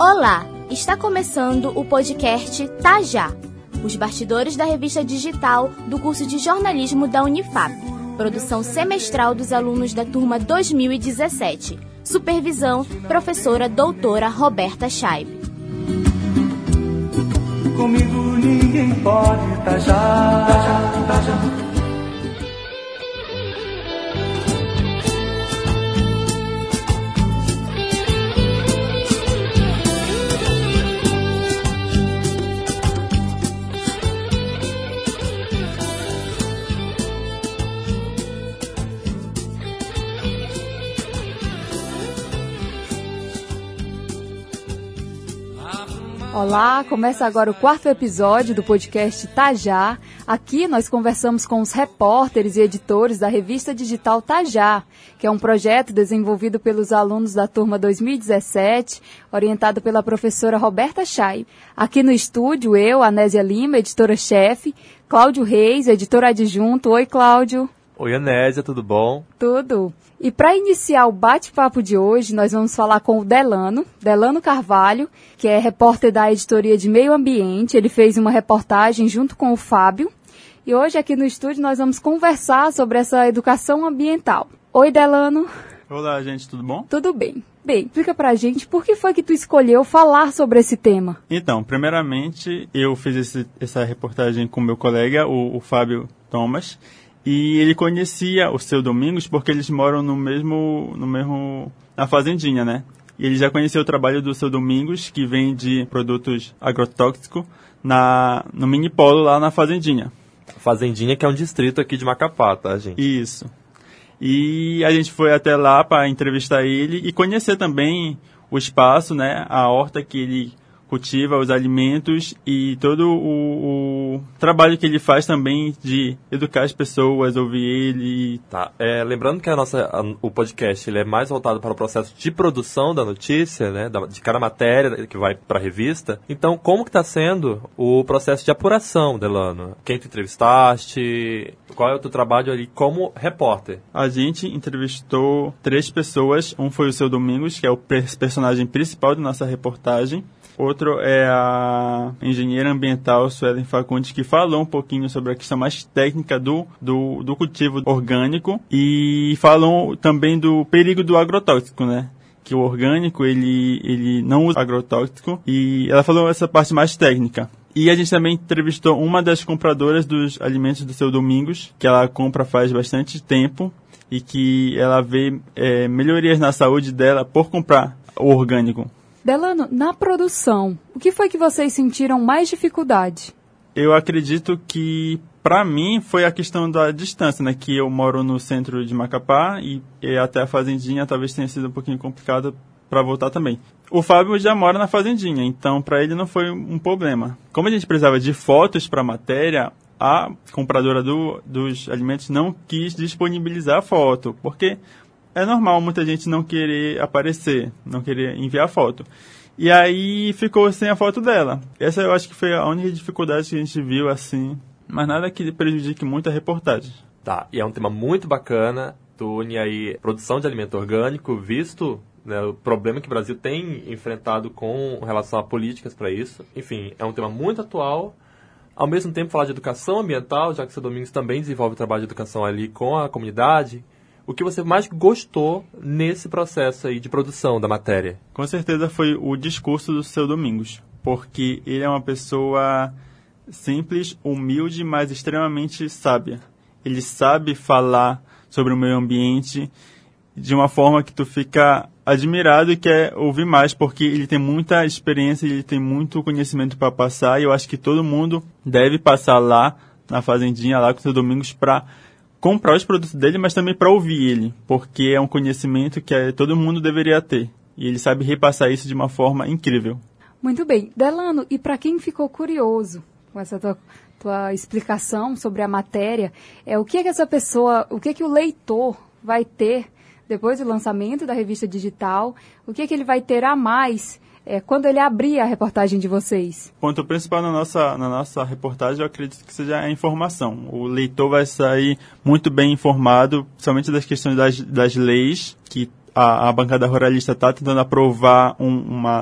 Olá, está começando o podcast Tajá, os bastidores da revista digital do curso de jornalismo da Unifap, produção semestral dos alunos da turma 2017, supervisão professora doutora Roberta Scheib. Comigo ninguém pode Tajá, Tajá. Olá, começa agora o 4º episódio do podcast Tajá. Aqui nós conversamos com os repórteres e editores da revista digital Tajá, que é um projeto desenvolvido pelos alunos da turma 2017, orientado pela professora Roberta Scheib. Aqui no estúdio, eu, Anésia Lima, editora-chefe, Cláudio Reis, editor adjunto. Oi, Cláudio. Oi, Anésia, tudo bom? Tudo. E para iniciar o bate-papo de hoje, nós vamos falar com o Delano Carvalho, que é repórter da editoria de Meio Ambiente. Ele fez uma reportagem junto com o Fábio. E hoje aqui no estúdio nós vamos conversar sobre essa educação ambiental. Oi, Delano. Olá, gente, tudo bom? Tudo bem. Bem, explica pra gente por que foi que tu escolheu falar sobre esse tema. Então, primeiramente, eu fiz essa reportagem com meu colega, o Fábio Thomas. E ele conhecia o Seu Domingos porque eles moram na fazendinha, né? E ele já conhecia o trabalho do Seu Domingos, que vende produtos agrotóxicos no mini polo lá na fazendinha. Fazendinha, que é um distrito aqui de Macapá, tá, gente? Isso. E a gente foi até lá para entrevistar ele e conhecer também o espaço, né? A horta que ele cultiva, os alimentos e todo o trabalho que ele faz também de educar as pessoas, ouvir ele. Tá. Lembrando que o podcast ele é mais voltado para o processo de produção da notícia, né, de cada matéria que vai para a revista. Então, como que está sendo o processo de apuração, Delano? Quem tu entrevistaste? Qual é o teu trabalho ali como repórter? A gente entrevistou 3 pessoas. Um foi o Seu Domingos, que é o personagem principal da nossa reportagem. Outro é a engenheira ambiental Suelen Facundes, que falou um pouquinho sobre a questão mais técnica do cultivo orgânico e falou também do perigo do agrotóxico, né? Que o orgânico, ele não usa agrotóxico e ela falou essa parte mais técnica. E a gente também entrevistou uma das compradoras dos alimentos do Seu Domingos, que ela compra faz bastante tempo e que ela vê melhorias na saúde dela por comprar o orgânico. Delano, na produção, o que foi que vocês sentiram mais dificuldade? Eu acredito que, para mim, foi a questão da distância, né? Que eu moro no centro de Macapá e até a fazendinha talvez tenha sido um pouquinho complicado para voltar também. O Fábio já mora na fazendinha, então para ele não foi um problema. Como a gente precisava de fotos para a matéria, a compradora dos alimentos não quis disponibilizar a foto, porque é normal muita gente não querer aparecer, não querer enviar foto. E aí ficou sem a foto dela. Essa eu acho que foi a única dificuldade que a gente viu, assim, mas nada que prejudique muito a reportagem. Tá, e é um tema muito bacana. Tu une aí produção de alimento orgânico, visto, né, o problema que o Brasil tem enfrentado com relação a políticas para isso. Enfim, é um tema muito atual. Ao mesmo tempo, falar de educação ambiental, já que o Seu Domingos também desenvolve trabalho de educação ali com a comunidade. O que você mais gostou nesse processo aí de produção da matéria? Com certeza foi o discurso do Seu Domingos, porque ele é uma pessoa simples, humilde, mas extremamente sábia. Ele sabe falar sobre o meio ambiente de uma forma que tu fica admirado e quer ouvir mais, porque ele tem muita experiência, ele tem muito conhecimento para passar, e eu acho que todo mundo deve passar lá na fazendinha, lá com o Seu Domingos, para comprar os produtos dele, mas também para ouvir ele, porque é um conhecimento que todo mundo deveria ter. E ele sabe repassar isso de uma forma incrível. Muito bem. Delano, e para quem ficou curioso com essa tua explicação sobre a matéria, o que o leitor vai ter depois do lançamento da revista digital, o que ele vai ter a mais quando ele abrir a reportagem de vocês? O ponto principal na nossa reportagem, eu acredito que seja a informação. O leitor vai sair muito bem informado, principalmente das questões das leis, que a bancada ruralista está tentando aprovar uma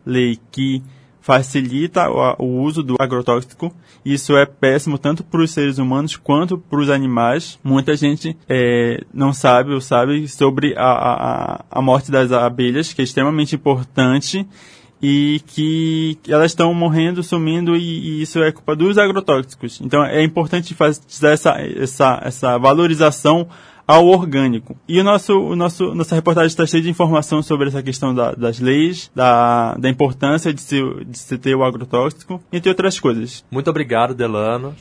lei que facilita o uso do agrotóxico. Isso é péssimo tanto para os seres humanos quanto para os animais. Muita gente não sabe ou sabe sobre a morte das abelhas, que é extremamente importante, e que elas estão morrendo, sumindo, e isso é culpa dos agrotóxicos. Então é importante fazer essa valorização ao orgânico. E nossa reportagem está cheia de informação sobre essa questão das leis, da importância de se ter o agrotóxico, entre outras coisas. Muito obrigado, Delano.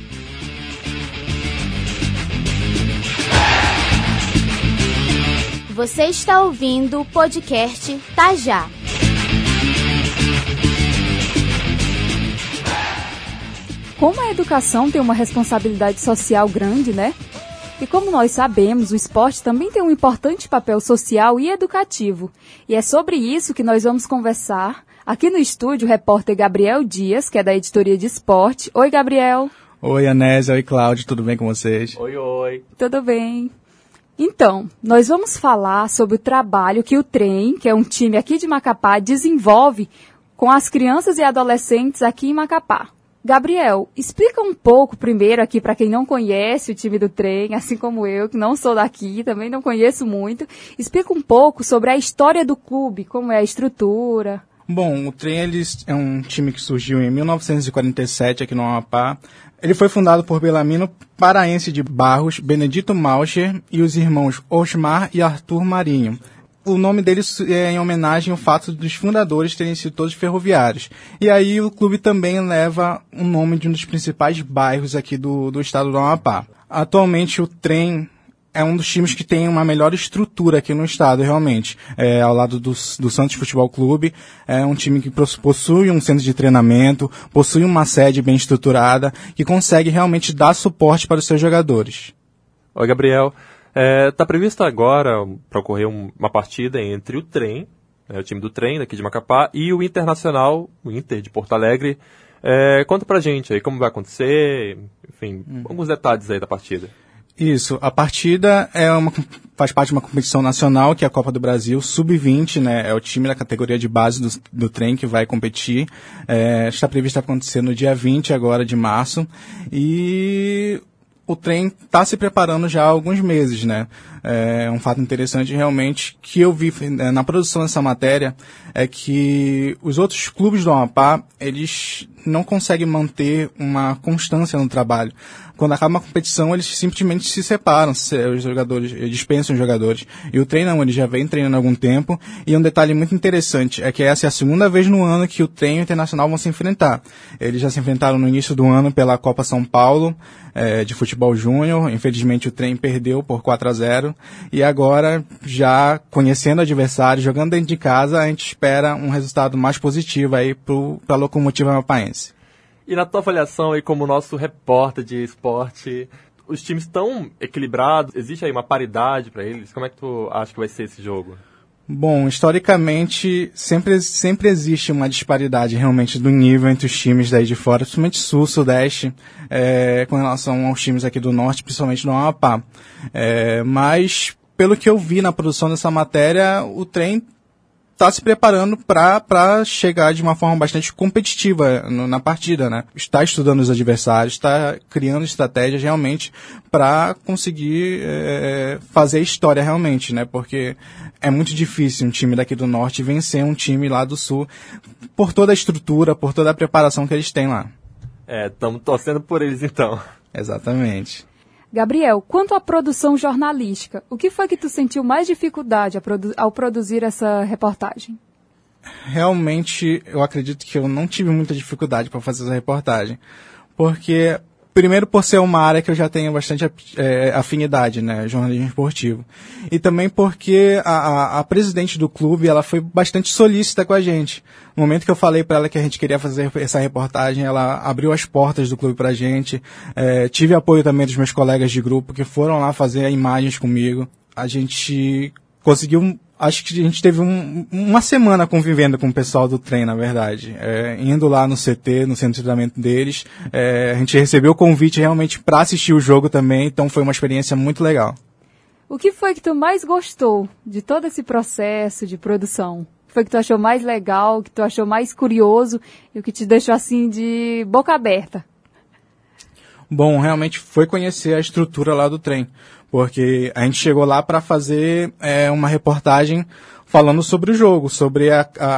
Você está ouvindo o podcast Tajá. Como a educação tem uma responsabilidade social grande, né? E como nós sabemos, o esporte também tem um importante papel social e educativo. E é sobre isso que nós vamos conversar. Aqui no estúdio, o repórter Gabriel Dias, que é da editoria de esporte. Oi, Gabriel. Oi, Anésia. Oi, Cláudio. Tudo bem com vocês? Oi. Tudo bem. Então, nós vamos falar sobre o trabalho que o Trem, que é um time aqui de Macapá, desenvolve com as crianças e adolescentes aqui em Macapá. Gabriel, explica um pouco primeiro aqui para quem não conhece o time do Trem, assim como eu, que não sou daqui, também não conheço muito. Explica um pouco sobre a história do clube, como é a estrutura. Bom, o Trem é um time que surgiu em 1947 aqui no Amapá. Ele foi fundado por Belamino Paraense de Barros, Benedito Malcher e os irmãos Osmar e Arthur Marinho. O nome deles é em homenagem ao fato dos fundadores terem sido todos ferroviários. E aí o clube também leva o nome de um dos principais bairros aqui do estado do Amapá. Atualmente o Trem é um dos times que tem uma melhor estrutura aqui no estado, realmente. Ao lado do Santos Futebol Clube, é um time que possui um centro de treinamento, possui uma sede bem estruturada, que consegue realmente dar suporte para os seus jogadores. Oi, Gabriel. Está previsto agora para ocorrer uma partida entre o Trem, o time do Trem daqui de Macapá, e o Internacional, o Inter de Porto Alegre. Conta pra gente aí como vai acontecer, enfim, alguns detalhes aí da partida. Isso, a partida faz parte de uma competição nacional, que é a Copa do Brasil, Sub-20, né? É o time da categoria de base do Trem que vai competir. Está previsto acontecer no dia 20 agora de março. E o Trem está se preparando já há alguns meses, né? Um fato interessante realmente que eu vi na produção dessa matéria é que os outros clubes do Amapá, eles não conseguem manter uma constância no trabalho. Quando acaba uma competição, eles simplesmente se separam, os jogadores dispensam os jogadores. E o Trem não, ele já vem treinando há algum tempo. E um detalhe muito interessante é que essa é a segunda vez no ano que o Trem e o Internacional vão se enfrentar. Eles já se enfrentaram no início do ano pela Copa São Paulo, de futebol júnior. Infelizmente o Trem perdeu por 4-0. E agora, já conhecendo o adversário, jogando dentro de casa, a gente espera um resultado mais positivo aí para a Locomotiva Amapaense. E na tua avaliação aí como nosso repórter de esporte, os times estão equilibrados? Existe aí uma paridade para eles? Como é que tu acha que vai ser esse jogo? Bom, historicamente, sempre existe uma disparidade realmente do nível entre os times daí de fora, principalmente sul, sudeste, com relação aos times aqui do norte, principalmente no Amapá. Mas, pelo que eu vi na produção dessa matéria, o Trem está se preparando para chegar de uma forma bastante competitiva na partida, né? Está estudando os adversários, está criando estratégias realmente para conseguir fazer história realmente, né? Porque é muito difícil um time daqui do norte vencer um time lá do sul por toda a estrutura, por toda a preparação que eles têm lá. Estamos torcendo por eles então. Exatamente. Gabriel, quanto à produção jornalística, o que foi que tu sentiu mais dificuldade ao produzir essa reportagem? Realmente, eu acredito que eu não tive muita dificuldade para fazer essa reportagem, porque, primeiro, por ser uma área que eu já tenho bastante afinidade, né, jornalismo esportivo, e também porque a presidente do clube, ela foi bastante solícita com a gente. No momento que eu falei para ela que a gente queria fazer essa reportagem, ela abriu as portas do clube para a gente. Tive apoio também dos meus colegas de grupo que foram lá fazer imagens comigo. A gente conseguiu, acho que a gente teve uma semana convivendo com o pessoal do Trem, na verdade. Indo lá no CT, no centro de treinamento deles. A gente recebeu o convite realmente para assistir o jogo também, então foi uma experiência muito legal. O que foi que tu mais gostou de todo esse processo de produção? foi que tu achou mais legal, o que tu achou mais curioso e o que te deixou assim de boca aberta? Bom, realmente foi conhecer a estrutura lá do trem, porque a gente chegou lá para fazer uma reportagem falando sobre o jogo, sobre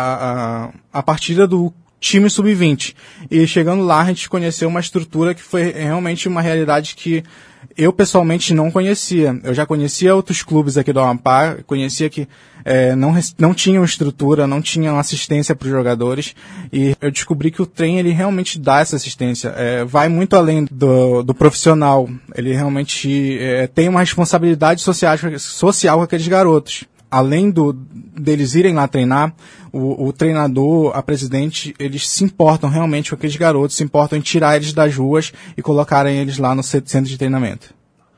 a partida do time sub-20. E chegando lá a gente conheceu uma estrutura que foi realmente uma realidade que eu pessoalmente não conhecia. Eu já conhecia outros clubes aqui do Amapá, conhecia que não tinham estrutura, não tinham assistência para os jogadores, e eu descobri que o trem ele realmente dá essa assistência. Vai muito além do profissional. Ele realmente tem uma responsabilidade social com aqueles garotos. Além deles irem lá treinar, o treinador, a presidente, eles se importam realmente com aqueles garotos, se importam em tirar eles das ruas e colocarem eles lá no centro de treinamento.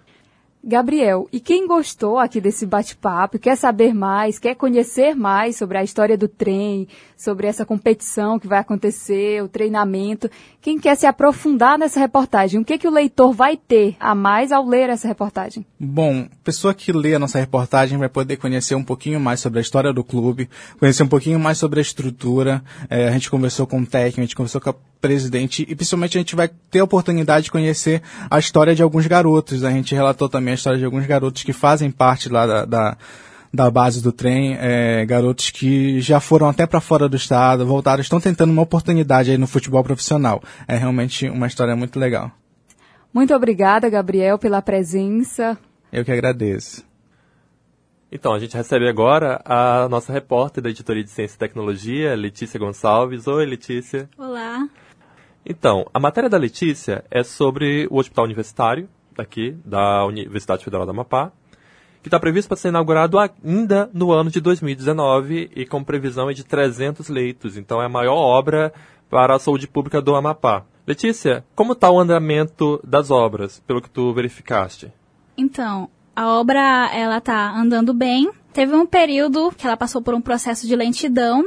Gabriel, e quem gostou aqui desse bate-papo, quer saber mais, quer conhecer mais sobre a história do trem, sobre essa competição que vai acontecer, o treinamento, quem quer se aprofundar nessa reportagem, o que o leitor vai ter a mais ao ler essa reportagem? Bom, a pessoa que lê a nossa reportagem vai poder conhecer um pouquinho mais sobre a história do clube, conhecer um pouquinho mais sobre a estrutura. A gente conversou com o técnico, a gente conversou com a presidente e principalmente a gente vai ter a oportunidade de conhecer a história de alguns garotos. A gente relatou também a história de alguns garotos que fazem parte lá da base do trem, garotos que já foram até para fora do estado, voltaram, estão tentando uma oportunidade aí no futebol profissional. É realmente uma história muito legal. Muito obrigada, Gabriel, pela presença. Eu que agradeço. Então, a gente recebe agora a nossa repórter da Editoria de Ciência e Tecnologia, Letícia Gonçalves. Oi, Letícia. Olá. Então, a matéria da Letícia é sobre o Hospital Universitário, daqui, da Universidade Federal do Amapá, que está previsto para ser inaugurado ainda no ano de 2019 e com previsão de 300 leitos. Então, é a maior obra para a saúde pública do Amapá. Letícia, como está o andamento das obras, pelo que tu verificaste? Então, a obra ela está andando bem. Teve um período que ela passou por um processo de lentidão,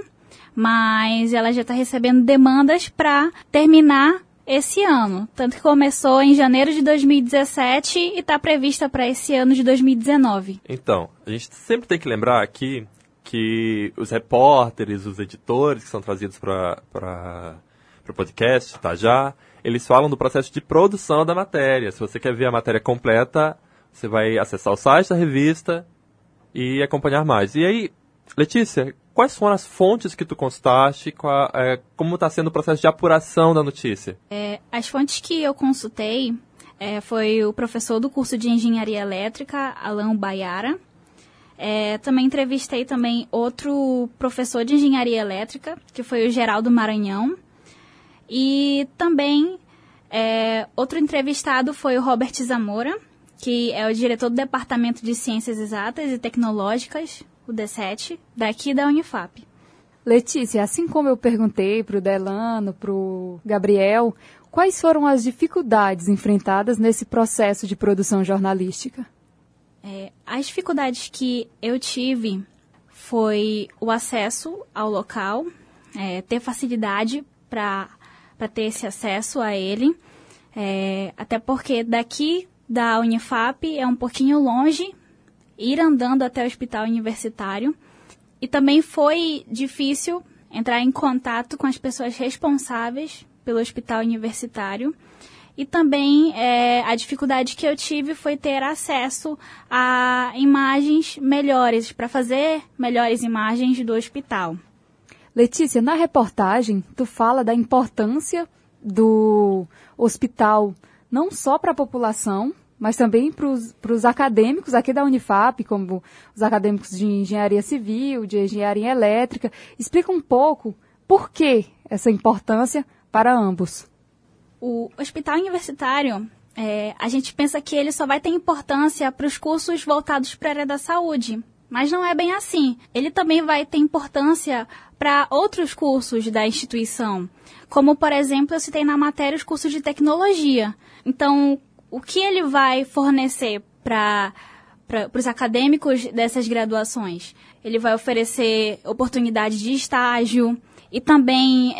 mas ela já está recebendo demandas para terminar esse ano. Tanto que começou em janeiro de 2017 e está prevista para esse ano de 2019. Então, a gente sempre tem que lembrar aqui que os repórteres, os editores que são trazidos para o podcast, tá já, eles falam do processo de produção da matéria. Se você quer ver a matéria completa, você vai acessar o site da revista e acompanhar mais. E aí, Letícia, quais foram as fontes que tu consultaste? Como está sendo o processo de apuração da notícia? As fontes que eu consultei foi o professor do curso de Engenharia Elétrica, Alain Baiara. Também entrevistei outro professor de Engenharia Elétrica, que foi o Geraldo Maranhão. E também outro entrevistado foi o Robert Zamora, que é o diretor do Departamento de Ciências Exatas e Tecnológicas, o D7, daqui da Unifap. Letícia, assim como eu perguntei para o Delano, para o Gabriel, quais foram as dificuldades enfrentadas nesse processo de produção jornalística? As dificuldades que eu tive foi o acesso ao local, ter facilidade para ter esse acesso a ele, até porque daqui da Unifap é um pouquinho longe, ir andando até o hospital universitário. E também foi difícil entrar em contato com as pessoas responsáveis pelo hospital universitário. E também a dificuldade que eu tive foi ter acesso a imagens melhores, para fazer melhores imagens do hospital. Letícia, na reportagem, tu fala da importância do hospital não só para a população, mas também para os acadêmicos aqui da Unifap, como os acadêmicos de engenharia civil, de engenharia elétrica. Explica um pouco por que essa importância para ambos. O hospital universitário, a gente pensa que ele só vai ter importância para os cursos voltados para a área da saúde, mas não é bem assim. Ele também vai ter importância para outros cursos da instituição, como, por exemplo, eu citei na matéria os cursos de tecnologia. Então, o que ele vai fornecer para os acadêmicos dessas graduações? Ele vai oferecer oportunidade de estágio e também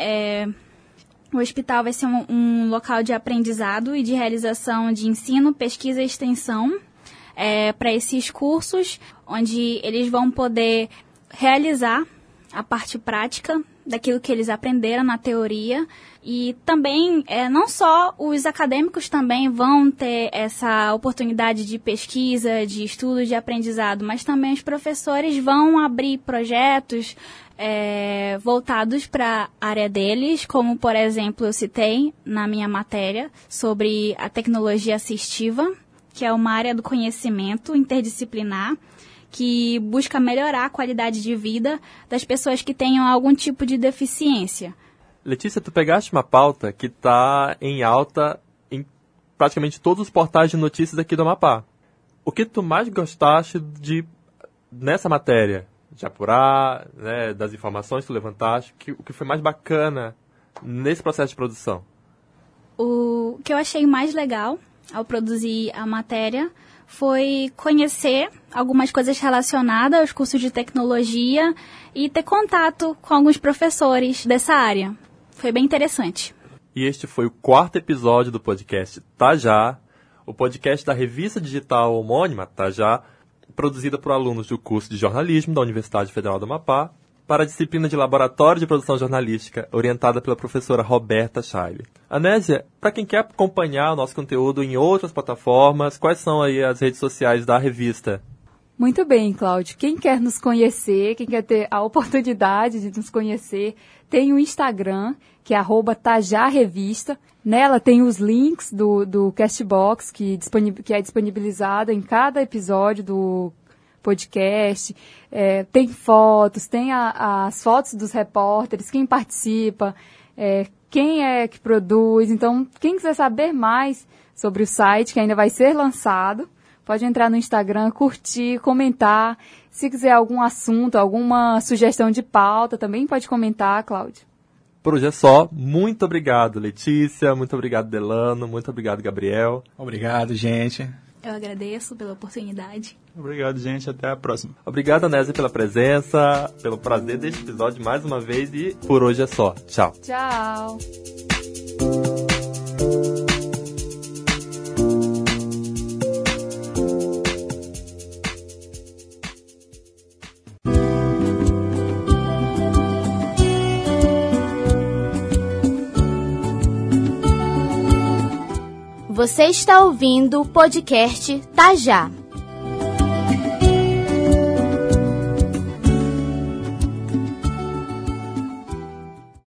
o hospital vai ser um local de aprendizado e de realização de ensino, pesquisa e extensão para esses cursos, onde eles vão poder realizar a parte prática daquilo que eles aprenderam na teoria. E também, não só os acadêmicos também vão ter essa oportunidade de pesquisa, de estudo, de aprendizado, mas também os professores vão abrir projetos voltados para a área deles, como, por exemplo, eu citei na minha matéria sobre a tecnologia assistiva, que é uma área do conhecimento interdisciplinar, que busca melhorar a qualidade de vida das pessoas que tenham algum tipo de deficiência. Letícia, tu pegaste uma pauta que está em alta em praticamente todos os portais de notícias aqui do Amapá. O que tu mais gostaste nessa matéria? De apurar, né, das informações que tu levantaste, o que foi mais bacana nesse processo de produção? O que eu achei mais legal ao produzir a matéria foi conhecer algumas coisas relacionadas aos cursos de tecnologia e ter contato com alguns professores dessa área. Foi bem interessante. E este foi o 4º episódio do podcast Tajá, o podcast da revista digital homônima Tajá, produzida por alunos do curso de jornalismo da Universidade Federal do Amapá, para a disciplina de Laboratório de Produção Jornalística, orientada pela professora Roberta Scheile. Anésia, para quem quer acompanhar o nosso conteúdo em outras plataformas, quais são aí as redes sociais da revista? Muito bem, Cláudio. Quem quer nos conhecer, quem quer ter a oportunidade de nos conhecer, tem o Instagram, que é @tajarrevista. Nela tem os links do Castbox, que é disponibilizado em cada episódio do podcast, tem fotos, tem as fotos dos repórteres, quem participa, quem é que produz. Então, quem quiser saber mais sobre o site, que ainda vai ser lançado, pode entrar no Instagram, curtir, comentar. Se quiser algum assunto, alguma sugestão de pauta, também pode comentar, Cláudio. Por hoje é só. Muito obrigado, Letícia. Muito obrigado, Delano. Muito obrigado, Gabriel. Obrigado, gente. Eu agradeço pela oportunidade. Obrigado, gente. Até a próxima. Obrigado, Anésia, pela presença, pelo prazer deste episódio mais uma vez. E por hoje é só. Tchau. Tchau. Você está ouvindo o podcast Tajá.